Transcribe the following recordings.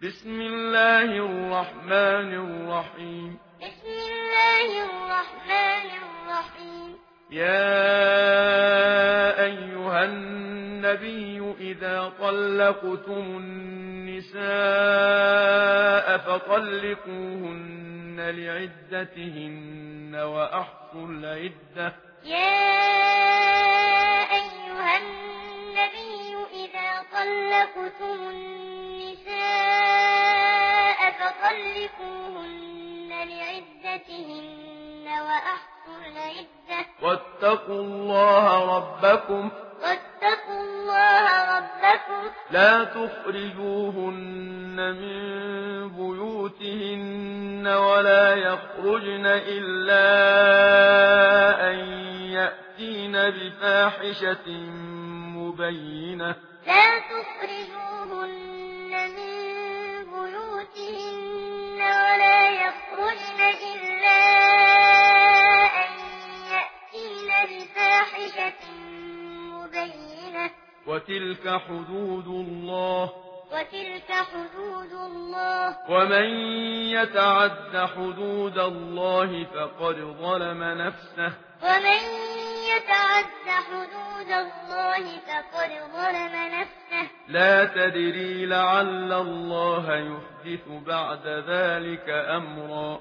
بسم الله الرحمن الرحيم. بسم الله الرحمن الرحيم. يا أيها النبي إذا طلقتم النساء فطلقوهن لعدتهن وأحصوا العدة. يا أيها النبي إذا طلقتم النساء فطلقوهن لعدتهن وأحصوا العدة. واتقوا الله ربكم لا تخرجوهن من بيوتهن ولا يخرجن إلا أن يأتين بفاحشة مبينة. لا تخرجوهن من بيوتهن ولا يخرجن إلا أن يأتين بفاحشة مبينة. وتلك حدود الله ومن يتعد حدود الله فقد ظلم نفسه. لا تدري لعل الله يحدث بعد ذلك أمرا.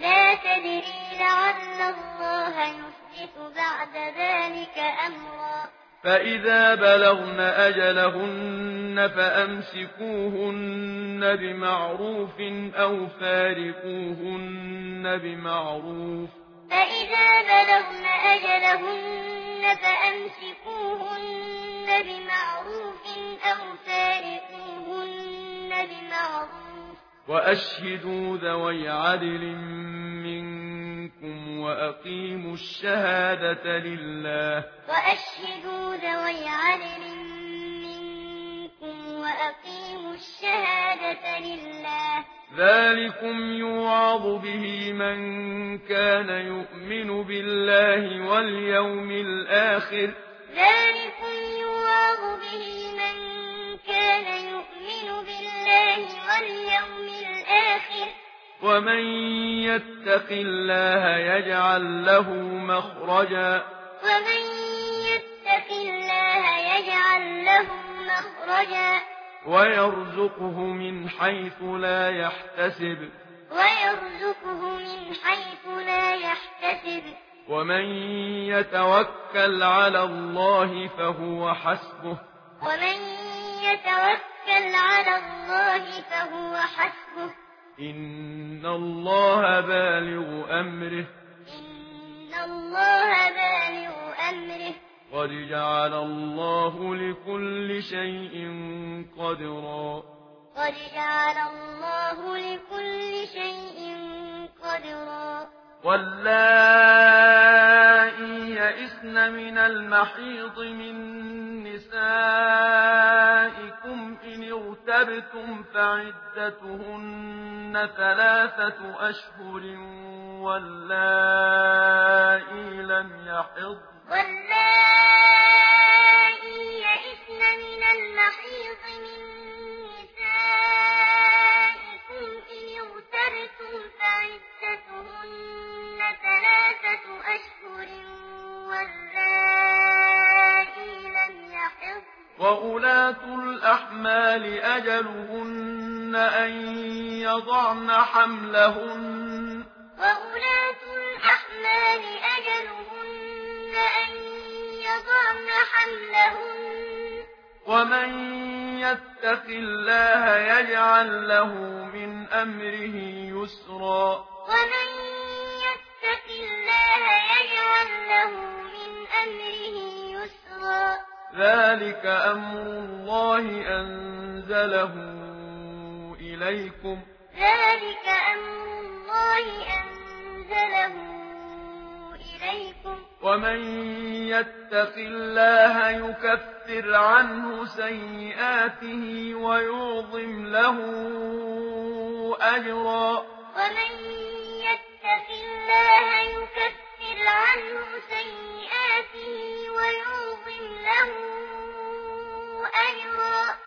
فإذا بلغن أجلهن فأمسكوهن بمعروف أو فارقوهن بمعروف. وأشهدوا ذوي عدل منكم وأقيموا الشهادة لله. ذلكم يوعظ به من كان يؤمن بالله واليوم الآخر. ومن يتق الله يجعل له مخرجا ويرزقه من حيث لا يحتسب. ومن يتوكل على الله فهو حسبه. إن الله بالغ أمره قد جعل الله لكل شيء قدرا. واللائي يئسن من المحيض من نسائكم إن ارتبتم فعدتهن 3 أشهر واللائي لم يحضن وأولاة الأحمال أجلهن أن يضعن حملهن. ومن يتق الله يجعل له من أمره يسرا. ذلك أمر الله أنزله إليكم. ومن يتق الله يكفر عنه سيئاته ويعظم له أجرا.